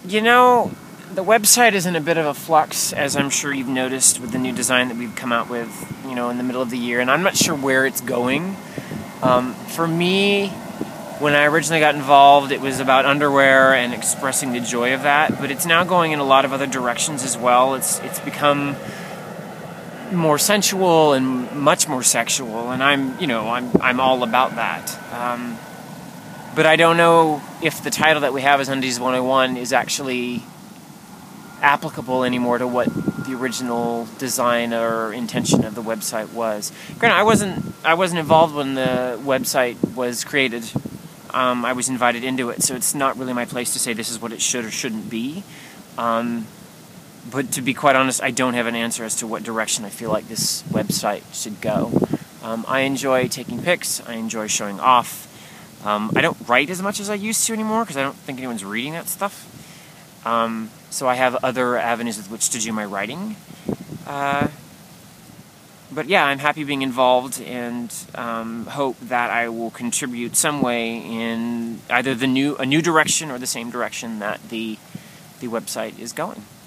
You know, the website is in a bit of a flux, as I'm sure you've noticed with the new design that we've come out with, in the middle of the year, and I'm not sure where it's going. For me, when I originally got involved, it was about underwear and expressing the joy of that, but it's now going in a lot of other directions as well. It's become more sensual and much more sexual, and I'm all about that. But I don't know if the title that we have as Undies 101 is actually applicable anymore to what the original design or intention of the website was. Granted, I wasn't involved when the website was created. I was invited into it, so it's not really my place to say this is what it should or shouldn't be. But to be quite honest, I don't have an answer as to what direction I feel like this website should go. I enjoy taking pics. I enjoy showing off. I don't write as much as I used to anymore because I don't think anyone's reading that stuff. So I have other avenues with which to do my writing. But yeah, I'm happy being involved and hope that I will contribute some way in either a new direction or the same direction that the website is going.